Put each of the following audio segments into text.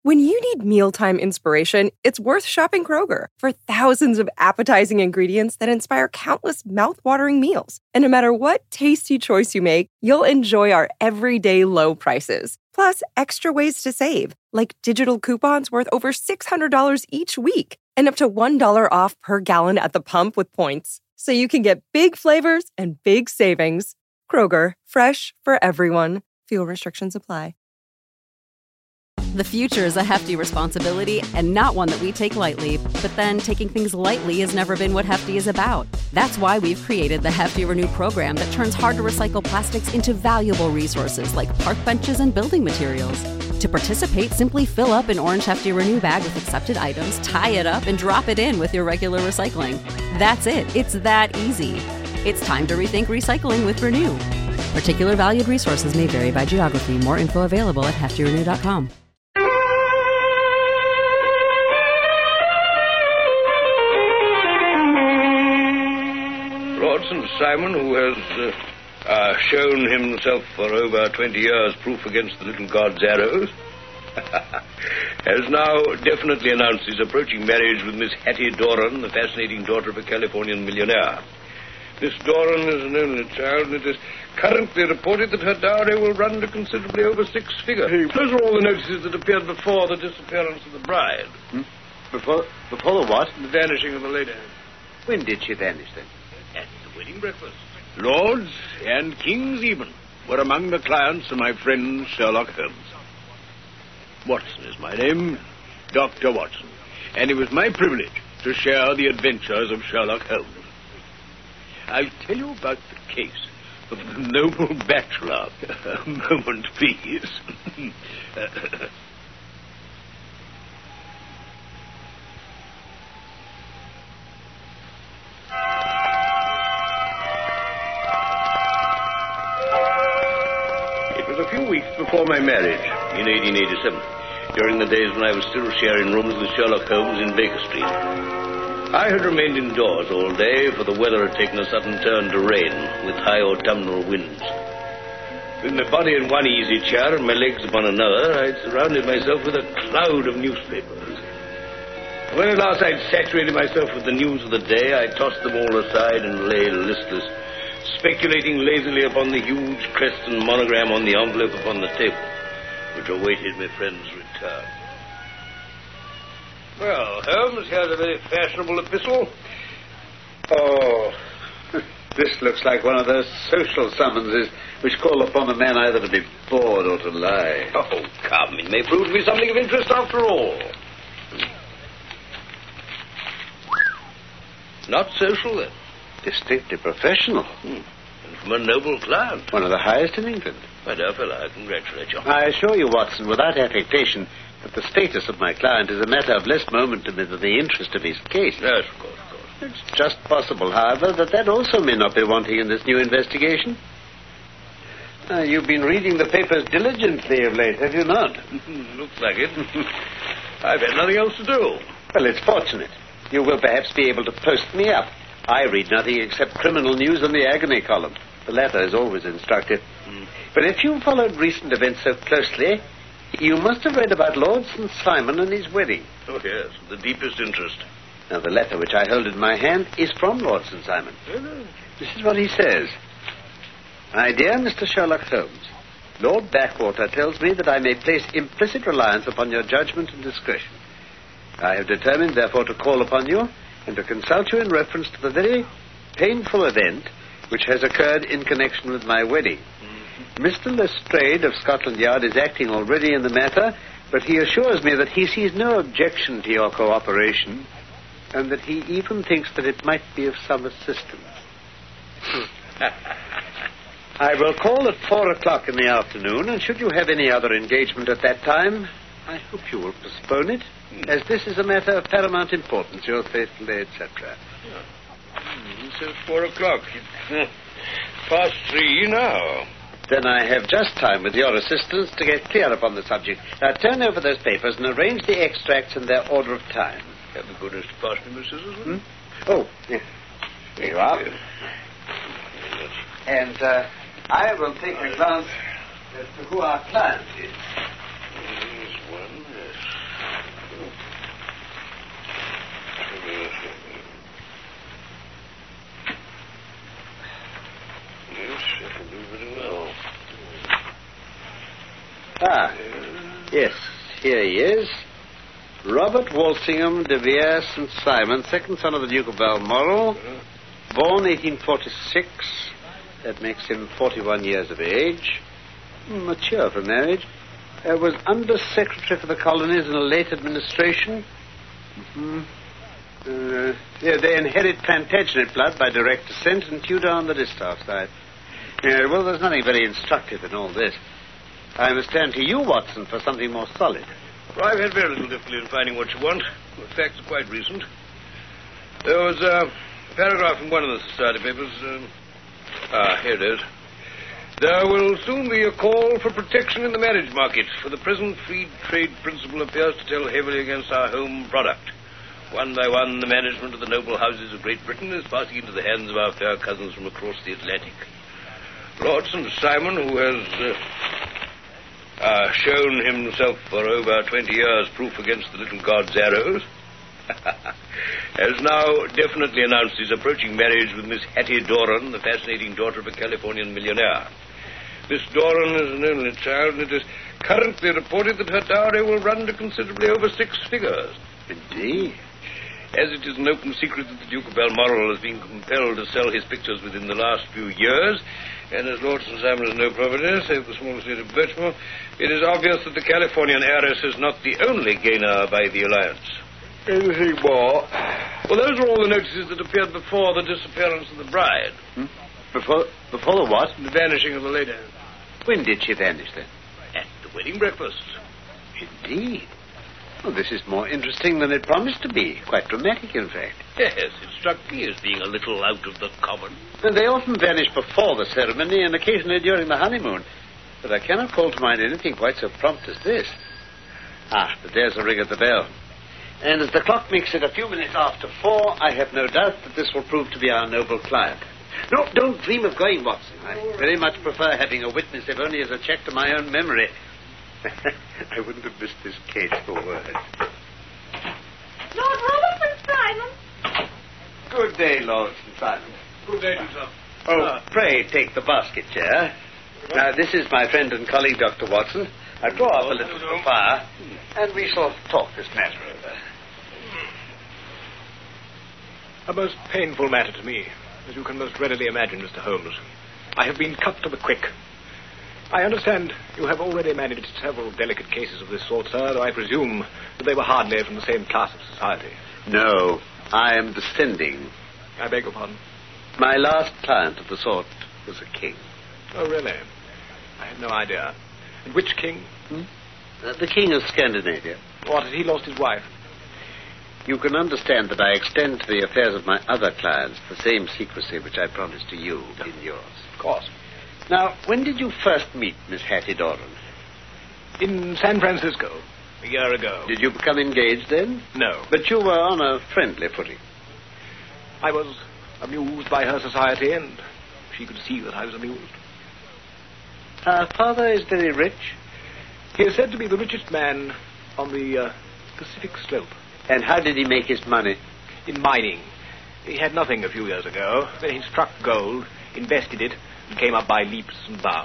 When you need mealtime inspiration, it's worth shopping Kroger for thousands of appetizing ingredients that inspire countless mouth-watering meals. And no matter what tasty choice you make, you'll enjoy our everyday low prices. Plus, extra ways to save, like digital coupons worth over $600 each week and up to $1 off per gallon at the pump with points. So you can get big flavors and big savings. Kroger, fresh for everyone. Fuel restrictions apply. The future is a hefty responsibility and not one that we take lightly. But then taking things lightly has never been what Hefty is about. That's why we've created the Hefty Renew program that turns hard-to-recycle plastics into valuable resources like park benches and building materials. To participate, simply fill up an orange Hefty Renew bag with accepted items, tie it up, and drop it in with your regular recycling. That's it. It's that easy. It's time to rethink recycling with Renew. Particular valued resources may vary by geography. More info available at heftyrenew.com. Lordson Simon, who has shown himself for over 20 years proof against the little god's arrows, has now definitely announced his approaching marriage with Miss Hattie Doran, the fascinating daughter of a Californian millionaire. Miss Doran is an only child, and it is currently reported that her dowry will run to considerably over 6 figures. Those are all the notices that appeared before the disappearance of the bride. Before the what? The vanishing of the lady. When did she vanish, then? At the wedding breakfast. Lords and kings even were among the clients of my friend Sherlock Holmes. Watson is my name, Dr. Watson, and it was my privilege to share the adventures of Sherlock Holmes. I'll tell you about the case of the noble bachelor. A moment, please. It was a few weeks before my marriage, in 1887, during the days when I was still sharing rooms with Sherlock Holmes in Baker Street. I had remained indoors all day, for the weather had taken a sudden turn to rain, with high autumnal winds. With my body in one easy chair and my legs upon another, I had surrounded myself with a cloud of newspapers. When at last I'd saturated myself with the news of the day, I tossed them all aside and lay listless, speculating lazily upon the huge crest and monogram on the envelope upon the table, which awaited my friend's return. Well, Holmes, here's a very fashionable epistle. Oh, this looks like one of those social summonses which call upon a man either to be bored or to lie. Oh, come, it may prove to be something of interest after all. Not social, then? Distinctly professional. And from a noble client. One of the highest in England. My dear fellow, I congratulate you. I assure you, Watson, without affectation, that the status of my client is a matter of less moment to me than the interest of his case. Yes, of course. It's just possible, however, that also may not be wanting in this new investigation. You've been reading the papers diligently of late, have you not? Looks like it. I've had nothing else to do. Well, it's fortunate. You will perhaps be able to post me up. I read nothing except criminal news on the agony column. The latter is always instructive. But if you followed recent events so closely, you must have read about Lord St. Simon and his wedding. Oh, yes, with the deepest interest. Now, the letter which I hold in my hand is from Lord St. Simon. This is what he says. My dear Mr. Sherlock Holmes, Lord Backwater tells me that I may place implicit reliance upon your judgment and discretion. I have determined, therefore, to call upon you and to consult you in reference to the very painful event which has occurred in connection with my wedding. Mr. Lestrade of Scotland Yard is acting already in the matter, but he assures me that he sees no objection to your cooperation and that he even thinks that it might be of some assistance. I will call at 4 o'clock in the afternoon, and should you have any other engagement at that time, I hope you will postpone it, as this is a matter of paramount importance. Yours faithfully, etc. It says 4 o'clock. It's past 3 now. Then I have just time, with your assistance, to get clear upon the subject. Now, turn over those papers and arrange the extracts in their order of time. Have the goodness to pass me, Mrs. Isleton? Oh, yes. There you are. And I will take a glance as to who our client is. Here's one, yes. Yes, here he is. Robert Walsingham de Vere St. Simon, second son of the Duke of Balmoral, born 1846. That makes him 41 years of age. Mature for marriage. Was Under-Secretary for the Colonies in a late administration. They inherit Plantagenet blood by direct descent and Tudor on the distaff side. Well, there's nothing very instructive in all this. I must turn to you, Watson, for something more solid. Well, I've had very little difficulty in finding what you want. The facts are quite recent. There was a paragraph in one of the society papers. Here it is. There will soon be a call for protection in the marriage market, for the present free trade principle appears to tell heavily against our home product. One by one, the management of the noble houses of Great Britain is passing into the hands of our fair cousins from across the Atlantic. Lord St. Simon, who has shown himself for over 20 years proof against the little god's arrows, has now definitely announced his approaching marriage with Miss Hattie Doran, the fascinating daughter of a Californian millionaire. Miss Doran is an only child, and it is currently reported that her dowry will run to considerably over 6 figures. Indeed. As it is an open secret that the Duke of Balmoral has been compelled to sell his pictures within the last few years, and as Lord St. Simon has no property, save the small estate of Birchmore, it is obvious that the Californian heiress is not the only gainer by the alliance. Anything more? Well, those are all the notices that appeared before the disappearance of the bride. Before the what? The vanishing of the lady. When did she vanish, then? At the wedding breakfast. Indeed. Well, this is more interesting than it promised to be. Quite dramatic, in fact. Yes, it struck me as being a little out of the common. And they often vanish before the ceremony and occasionally during the honeymoon. But I cannot call to mind anything quite so prompt as this. But there's a ring at the bell. And as the clock makes it a few minutes after 4, I have no doubt that this will prove to be our noble client. No, don't dream of going, Watson. I very much prefer having a witness, if only as a check to my own memory. I wouldn't have missed this case for words. Lord Robert St. Simon. Good day, Lord St. Simon. Good day, sir. Oh, pray take the basket chair. Now, this is my friend and colleague, Dr. Watson. I'll draw up a little to the fire, and we shall talk this matter over. A most painful matter to me, as you can most readily imagine, Mr. Holmes. I have been cut to the quick. I understand you have already managed several delicate cases of this sort, sir, though I presume that they were hardly from the same class of society. No, I am descending. I beg your pardon? My last client of the sort was a king. Oh, really? I had no idea. And which king? The king of Scandinavia. What, had he lost his wife? You can understand that I extend to the affairs of my other clients the same secrecy which I promised to you in yours. Of course. Now, when did you first meet Miss Hattie Doran? In San Francisco, a year ago. Did you become engaged then? No. But you were on a friendly footing. I was amused by her society, and she could see that I was amused. Her father is very rich? He is said to be the richest man on the Pacific Slope. And how did he make his money? In mining. He had nothing a few years ago. Then he struck gold, invested it, and came up by leaps and bounds.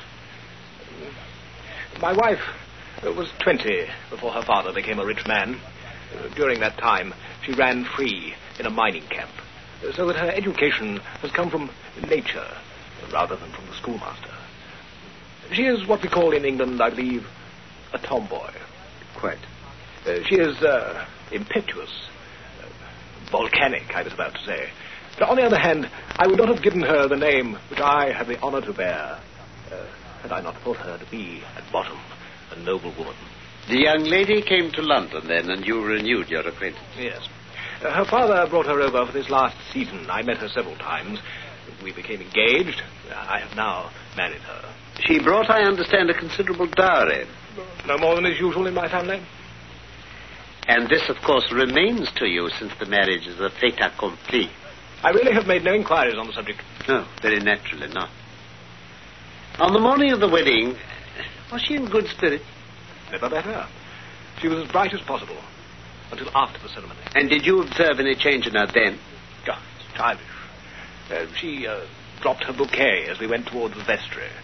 My wife was 20 before her father became a rich man. During that time, she ran free in a mining camp, so that her education has come from nature rather than from the schoolmaster. She is what we call in England, I believe, a tomboy. Quite. She is impetuous, volcanic, I was about to say. But on the other hand, I would not have given her the name which I have the honor to bear, had I not thought her to be, at bottom, a noble woman. The young lady came to London then, and you renewed your acquaintance? Yes. Her father brought her over for this last season. I met her several times. We became engaged. I have now married her. She brought, I understand, a considerable dowry. No more than is usual in my family. And this, of course, remains to you since the marriage is a fait accompli. I really have made no inquiries on the subject. No, very naturally not. On the morning of the wedding, was she in good spirits? Never better. She was as bright as possible, until after the ceremony. And did you observe any change in her then? Oh, it's childish. She dropped her bouquet as we went towards the vestry.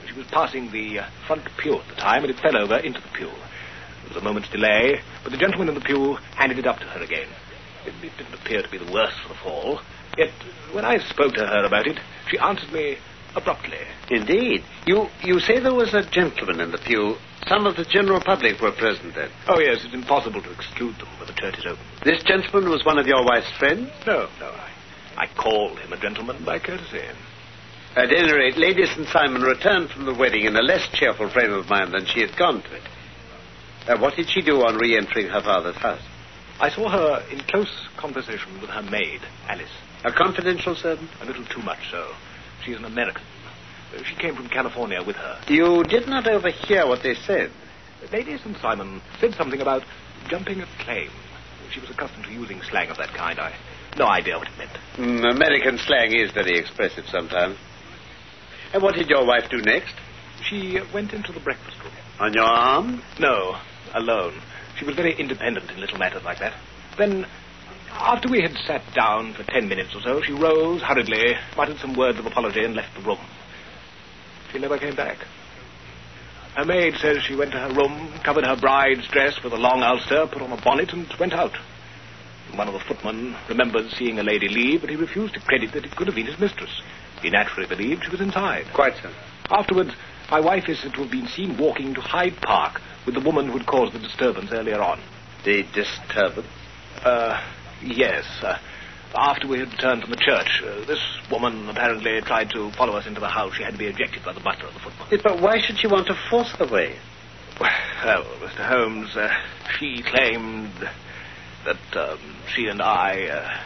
She was passing the front pew at the time, and it fell over into the pew. There was a moment's delay, but the gentleman in the pew handed it up to her again. It didn't appear to be the worse for the fall, yet when I spoke to her about it, she answered me abruptly. Indeed. You say there was a gentleman in the pew. Some of the general public were present then. Oh, yes, it's impossible to exclude them when the church is open. This gentleman was one of your wife's friends? No, I called him a gentleman by courtesy. At any rate, Lady St. Simon returned from the wedding in a less cheerful frame of mind than she had gone to it. What did she do on re-entering her father's house? I saw her in close conversation with her maid, Alice. A confidential servant? A little too much so. She is an American. She came from California with her. You did not overhear what they said? Lady St. Simon said something about jumping a claim. She was accustomed to using slang of that kind. I no idea what it meant. American slang is very expressive sometimes. And what did your wife do next? She went into the breakfast room. On your arm? No, alone. She was very independent in little matters like that. Then, after we had sat down for 10 minutes or so, she rose hurriedly, muttered some words of apology, and left the room. She never came back. Her maid says she went to her room, covered her bride's dress with a long ulster, put on a bonnet, and went out. One of the footmen remembered seeing a lady leave, but he refused to credit that it could have been his mistress. He naturally believed she was inside. Quite so. Afterwards, my wife is said to have been seen walking to Hyde Park with the woman who had caused the disturbance earlier on. The disturbance? Yes. After we had returned from the church, this woman apparently tried to follow us into the house. She had to be ejected by the butler and the footman. Yes, but why should she want to force her way? Well, Mr. Holmes, she claimed that she and I...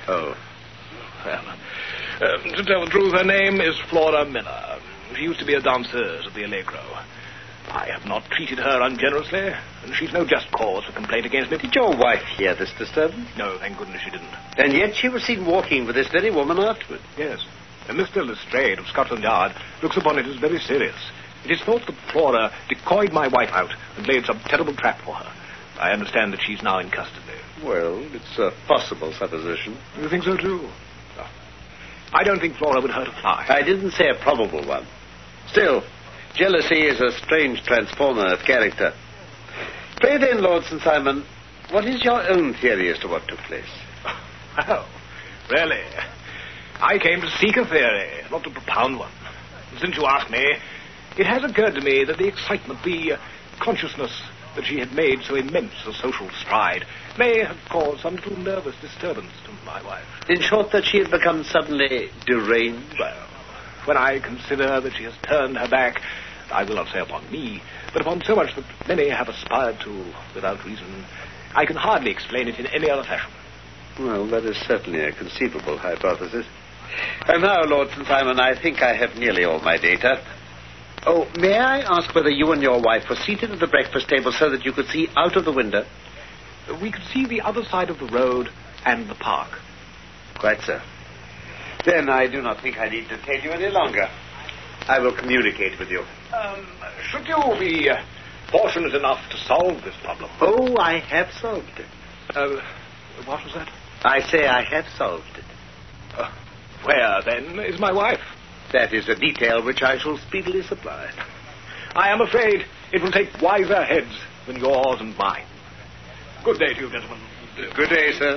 to tell the truth, her name is Flora Miller. She used to be a danseuse at the Allegro. I have not treated her ungenerously, and she's no just cause for complaint against me. Did your wife hear this disturbance? No, thank goodness she didn't. And yet she was seen walking with this very woman afterward. Yes. And Mr. Lestrade of Scotland Yard looks upon it as very serious. It is thought that Flora decoyed my wife out and laid some terrible trap for her. I understand that she's now in custody. Well, it's a possible supposition. You think so, too? No. I don't think Flora would hurt a fly. I didn't say a probable one. Still, jealousy is a strange transformer of character. Pray then, Lord St. Simon, what is your own theory as to what took place? Oh, really? I came to seek a theory, not to propound one. Since you ask me, it has occurred to me that the excitement, the consciousness that she had made so immense a social stride may have caused some little nervous disturbance to my wife. In short, that she had become suddenly deranged? Well, when I consider that she has turned her back, I will not say upon me, but upon so much that many have aspired to without reason, I can hardly explain it in any other fashion. Well, that is certainly a conceivable hypothesis. And now, Lord St. Simon, I think I have nearly all my data. Oh, may I ask whether you and your wife were seated at the breakfast table so that you could see out of the window? We could see the other side of the road and the park. Quite so. Then I do not think I need to detain you any longer. I will communicate with you. Should you be fortunate enough to solve this problem? Oh, I have solved it. What was that? I say I have solved it. Where, then, is my wife? That is a detail which I shall speedily supply. I am afraid it will take wiser heads than yours and mine. Good day to you, gentlemen. Good day, sir.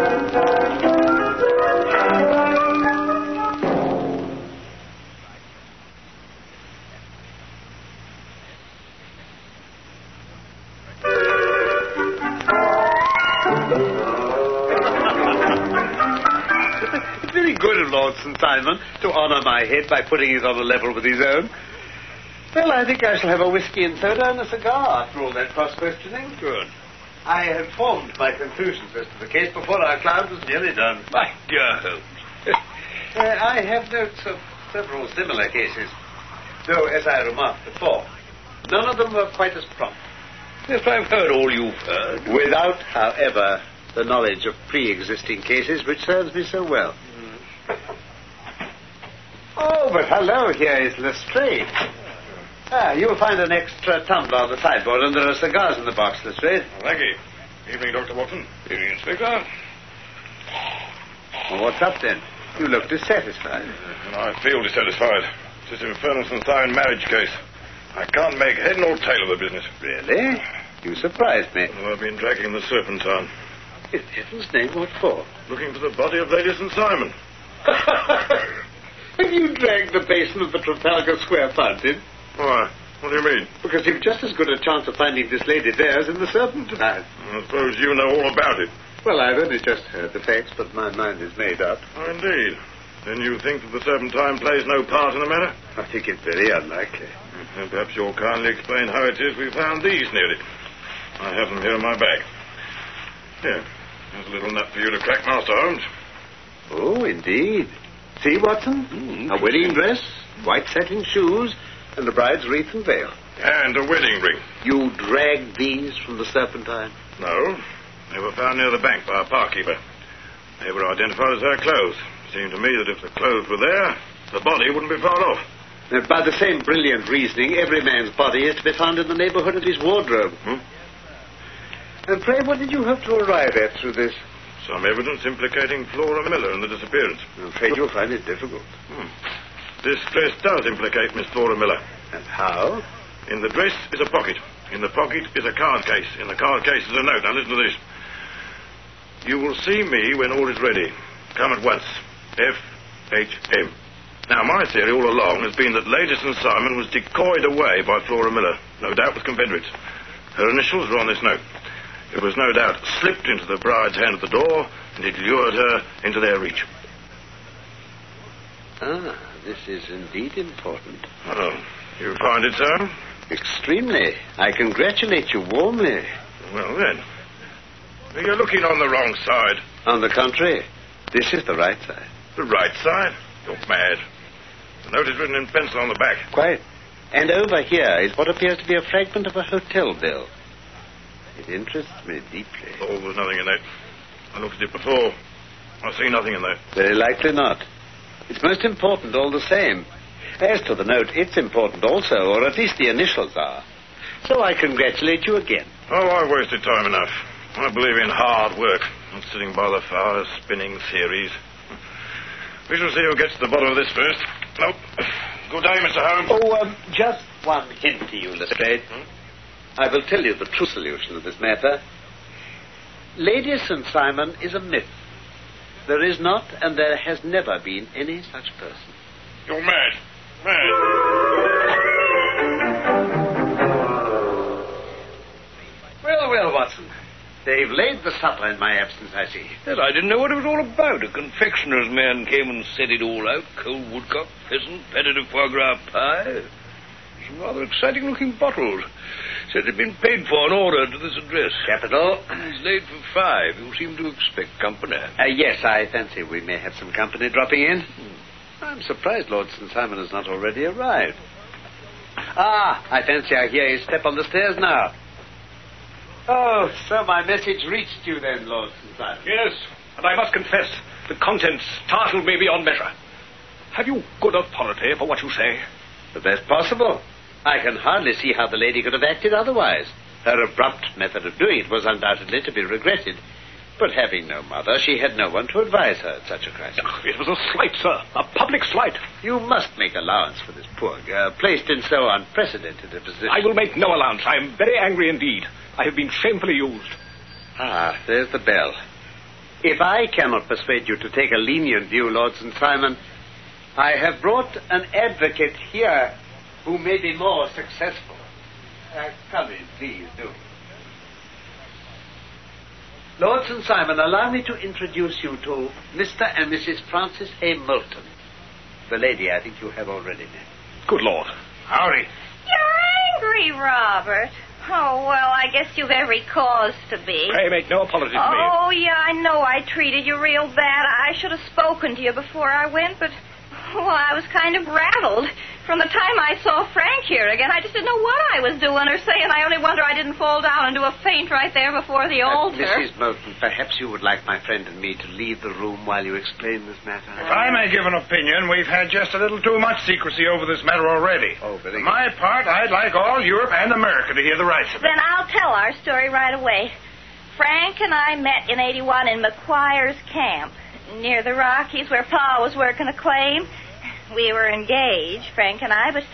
Very good of Lord St. Simon to honour my head by putting it on a level with his own. Well, I think I shall have a whiskey and soda and a cigar after all that cross-questioning. Good. I had formed my conclusions as to the case before our cloud was nearly done. My dear Holmes. I have notes of several similar cases, though, as I remarked before, none of them were quite as prompt. Yes, I've heard all you've heard. Without, however, the knowledge of pre-existing cases, which serves me so well. Oh, but hello, here is Lestrade. You'll find an extra tumbler on the sideboard, and there are cigars in the box, Lestrade. Thank you. Evening, Dr. Watson. Evening, Inspector. Well, what's up, then? You look dissatisfied. I feel dissatisfied. It's this infernal St. Simon marriage case. I can't make head nor tail of the business. Really? You surprised me. Well, I've been tracking the Serpentine. In heaven's name, what for? Looking for the body of Lady St. Simon. Have you dragged the basin of the Trafalgar Square fountain? Why? What do you mean? Because you've just as good a chance of finding this lady there as in the Serpentine. I suppose you know all about it. Well, I've only just heard the facts, but my mind is made up. Oh, indeed. Then you think that the Serpentine plays no part in the matter? I think it very unlikely. Then perhaps you'll kindly explain how it is we found these near it. I have them here in my bag. Here, there's a little nut for you to crack, Master Holmes. Oh, indeed. See, Watson? A wedding dress, white satin shoes, and the bride's wreath and veil. And a wedding ring. You dragged these from the Serpentine? No. They were found near the bank by a parkkeeper. They were identified as her clothes. It seemed to me that if the clothes were there, the body wouldn't be far off. And by the same brilliant reasoning, every man's body is to be found in the neighborhood of his wardrobe. And pray, what did you have to arrive at through this? Some evidence implicating Flora Miller in the disappearance. I'm afraid you'll find it difficult. This dress does implicate Miss Flora Miller. And how? In the dress is a pocket. In the pocket is a card case. In the card case is a note. Now listen to this. You will see me when all is ready. Come at once. F.H.M. Now, my theory all along has been that Lady St. Simon was decoyed away by Flora Miller, no doubt with Confederates. Her initials were on this note. It was no doubt slipped into the bride's hand at the door, and it lured her into their reach. Ah, this is indeed important. Oh, you find it so? Extremely. I congratulate you warmly. Well, then, you're looking on the wrong side. On the contrary, this is the right side. The right side? You're mad. The note is written in pencil on the back. Quite. And over here is what appears to be a fragment of a hotel bill. It interests me deeply. Oh, there's nothing in that. I looked at it before. I see nothing in that. Very likely not. It's most important all the same. As to the note, it's important also, or at least the initials are. So I congratulate you again. Oh, I've wasted time enough. I believe in hard work, not sitting by the fire spinning theories. We shall see who gets to the bottom of this first. Nope. Good day, Mr. Holmes. Oh, just one hint to you, Lestrade. I will tell you the true solution of this matter. Lady St. Simon is a myth. There is not, and there has never been, any such person. You're mad. Mad. Well, Watson. They've laid the supper in my absence, I see. Well, I didn't know what it was all about. A confectioner's man came and set it all out. Cold woodcock, pheasant, petted foie gras pie. Some rather exciting-looking bottles. Said it'd been paid for and ordered to this address. Capital. It's laid for 5. You seem to expect company. Yes, I fancy we may have some company dropping in. I'm surprised Lord St. Simon has not already arrived. I fancy I hear his step on the stairs now. Oh, so my message reached you then, Lord St. Simon. Yes, and I must confess, the contents startled me beyond measure. Have you good authority for what you say? The best possible. I can hardly see how the lady could have acted otherwise. Her abrupt method of doing it was undoubtedly to be regretted. But having no mother, she had no one to advise her at such a crisis. It was a slight, sir. A public slight. You must make allowance for this poor girl, placed in so unprecedented a position. I will make no allowance. I am very angry indeed. I have been shamefully used. There's the bell. If I cannot persuade you to take a lenient view, Lord St. Simon, I have brought an advocate here who may be more successful. Come in, please, do. Lord St. Simon, allow me to introduce you to Mr. and Mrs. Francis A. Moulton. The lady I think you have already met. Good Lord. Howdy. You're angry, Robert. Oh, well, I guess you've every cause to be. Pray make no apology to me. Oh, yeah, I know I treated you real bad. I should have spoken to you before I went, but, well, I was kind of rattled. From the time I saw Frank here again, I just didn't know what I was doing or saying. I only wonder I didn't fall down and do a faint right there before the altar. Mrs. Moulton, perhaps you would like my friend and me to leave the room while you explain this matter. If I may give an opinion, we've had just a little too much secrecy over this matter already. Oh, very For good. my part, I'd like all Europe and America to hear the rights of it. Then I'll tell our story right away. Frank and I met in 81 in McQuire's camp, near the Rockies, where Pa was working a claim. We were engaged, Frank and I, but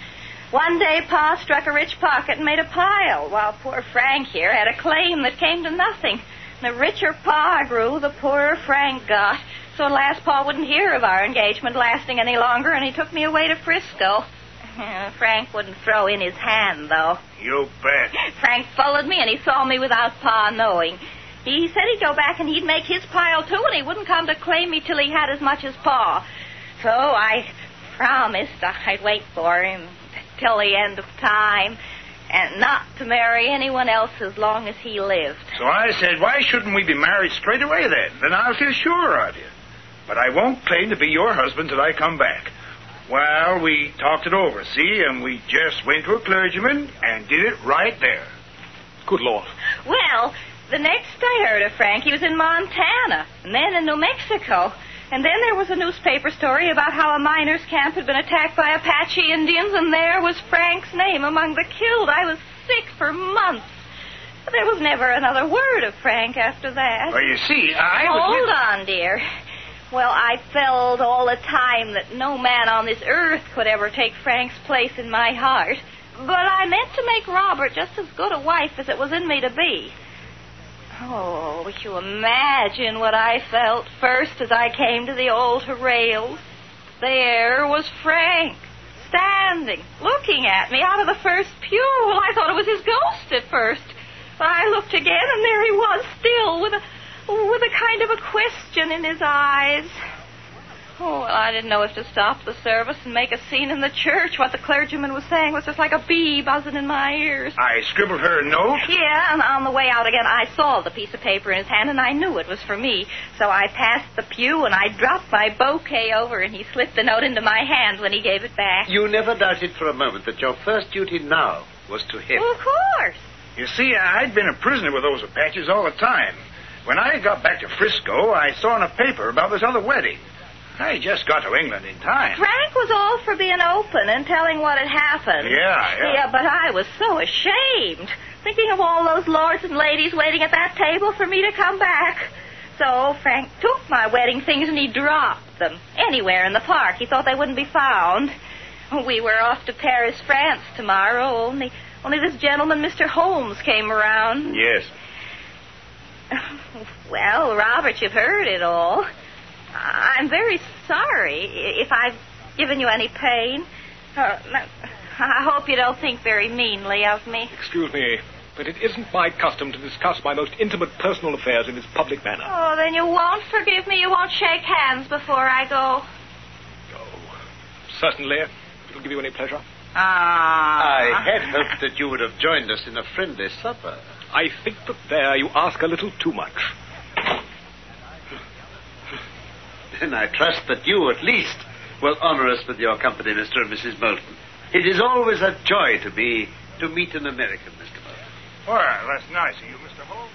One day, Pa struck a rich pocket and made a pile, while poor Frank here had a claim that came to nothing. The richer Pa grew, the poorer Frank got. So at last Pa wouldn't hear of our engagement lasting any longer, and he took me away to Frisco. Frank wouldn't throw in his hand, though. You bet. Frank followed me, and he saw me without Pa knowing. He said he'd go back and he'd make his pile, too, and he wouldn't come to claim me till he had as much as Pa. So I promised I'd wait for him till the end of time and not to marry anyone else as long as he lived. So I said, why shouldn't we be married straight away then? Then I'll feel sure of you. But I won't claim to be your husband till I come back. Well, we talked it over, see, and we just went to a clergyman and did it right there. Good Lord. Well, the next I heard of Frank, he was in Montana, and then in New Mexico. And then there was a newspaper story about how a miners' camp had been attacked by Apache Indians, and there was Frank's name among the killed. I was sick for months. But there was never another word of Frank after that. Well, you see, Hold on, dear. Well, I felt all the time that no man on this earth could ever take Frank's place in my heart. But I meant to make Robert just as good a wife as it was in me to be. Oh, you imagine what I felt first as I came to the altar rails. There was Frank, standing, looking at me out of the first pew. Well, I thought it was his ghost at first. But I looked again, and there he was still, with a kind of a question in his eyes. Oh, well, I didn't know if to stop the service and make a scene in the church. What the clergyman was saying was just like a bee buzzing in my ears. I scribbled her a note? Yeah, and on the way out again, I saw the piece of paper in his hand, and I knew it was for me. So I passed the pew, and I dropped my bouquet over, and he slipped the note into my hand when he gave it back. You never doubted for a moment that your first duty now was to him. Well, of course. You see, I'd been a prisoner with those Apaches all the time. When I got back to Frisco, I saw in a paper about this other wedding. I just got to England in time. Frank was all for being open and telling what had happened. Yeah, but I was so ashamed, thinking of all those lords and ladies waiting at that table for me to come back. So Frank took my wedding things and he dropped them anywhere in the park. He thought they wouldn't be found. We were off to Paris, France tomorrow, only this gentleman, Mr. Holmes, came around. Yes. Well, Robert, you've heard it all. I'm very sorry if I've given you any pain. I hope you don't think very meanly of me. Excuse me, but it isn't my custom to discuss my most intimate personal affairs in this public manner. Oh, then you won't forgive me? You won't shake hands before I go? Oh, certainly. If it'll give you any pleasure. I had hoped that you would have joined us in a friendly supper. I think that there you ask a little too much. Then I trust that you, at least, will honor us with your company, Mr. and Mrs. Moulton. It is always a joy to meet an American, Mr. Moulton. Well, that's nice of you, Mr. Holmes.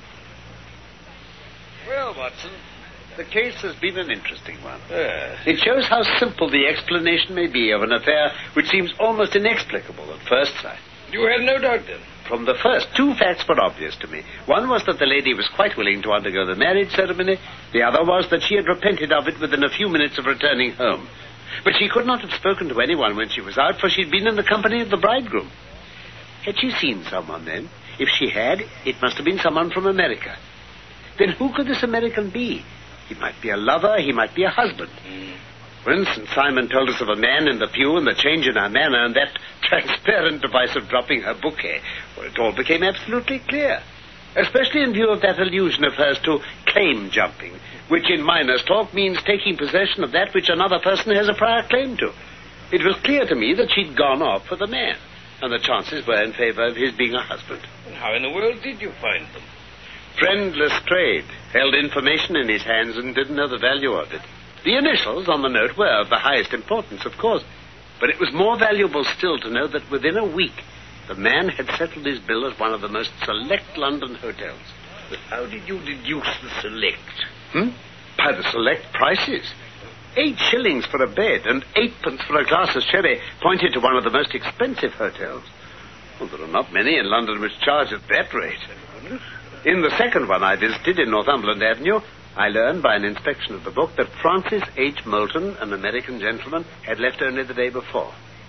Well, Watson, the case has been an interesting one. It shows how simple the explanation may be of an affair which seems almost inexplicable at first sight. You had no doubt, then? From the first, two facts were obvious to me. One was that the lady was quite willing to undergo the marriage ceremony. The other was that she had repented of it within a few minutes of returning home. But she could not have spoken to anyone when she was out, for she'd been in the company of the bridegroom. Had she seen someone, then? If she had, it must have been someone from America. Then who could this American be? He might be a lover, he might be a husband. For instance, Simon told us of a man in the pew and the change in her manner and that transparent device of dropping her bouquet. Well, it all became absolutely clear, especially in view of that allusion of hers to claim jumping, which in miners' talk means taking possession of that which another person has a prior claim to. It was clear to me that she'd gone off for the man, and the chances were in favor of his being a husband. And how in the world did you find them? Friend Lestrade held information in his hands and didn't know the value of it. The initials on the note were of the highest importance, of course, but it was more valuable still to know that within a week the man had settled his bill at one of the most select London hotels. But how did you deduce the select? By the select prices. 8 shillings for a bed and 8p for a glass of sherry pointed to one of the most expensive hotels. Well, there are not many in London which charge at that rate. In the second one I visited in Northumberland Avenue, I learned by an inspection of the book that Francis H. Moulton, an American gentleman, had left only the day before.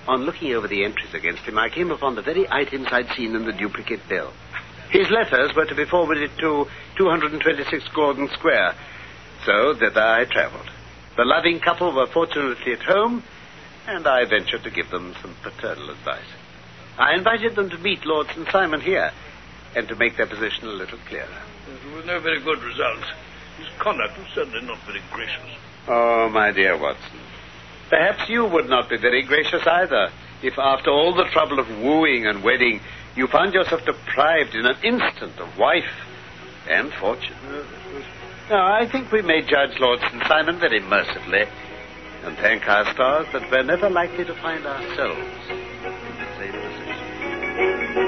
On looking over the entries against him, I came upon the very items I'd seen in the duplicate bill. His letters were to be forwarded to 226 Gordon Square, so thither I travelled. The loving couple were fortunately at home, and I ventured to give them some paternal advice. I invited them to meet Lord St. Simon here, and to make their position a little clearer. There was no very good result. His conduct was certainly not very gracious. Oh, my dear Watson, perhaps you would not be very gracious either, if after all the trouble of wooing and wedding, you found yourself deprived in an instant of wife and fortune. Now, I think we may judge Lord St. Simon very mercifully, and thank our stars that we're never likely to find ourselves in the same position.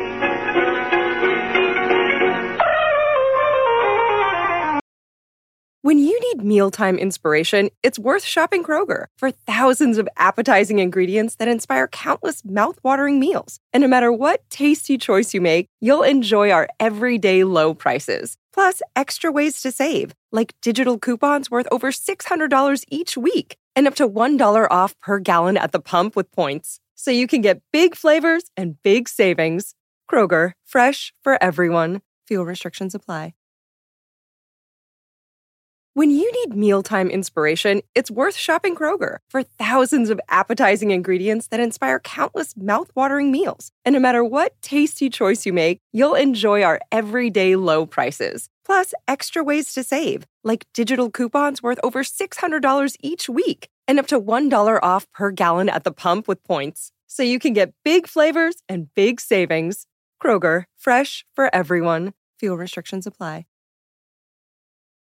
When you need mealtime inspiration, it's worth shopping Kroger for thousands of appetizing ingredients that inspire countless mouth-watering meals. And no matter what tasty choice you make, you'll enjoy our everyday low prices. Plus, extra ways to save, like digital coupons worth over $600 each week and up to $1 off per gallon at the pump with points. So you can get big flavors and big savings. Kroger, fresh for everyone. Fuel restrictions apply. When you need mealtime inspiration, it's worth shopping Kroger for thousands of appetizing ingredients that inspire countless mouth-watering meals. And no matter what tasty choice you make, you'll enjoy our everyday low prices. Plus, extra ways to save, like digital coupons worth over $600 each week and up to $1 off per gallon at the pump with points. So you can get big flavors and big savings. Kroger, fresh for everyone. Fuel restrictions apply.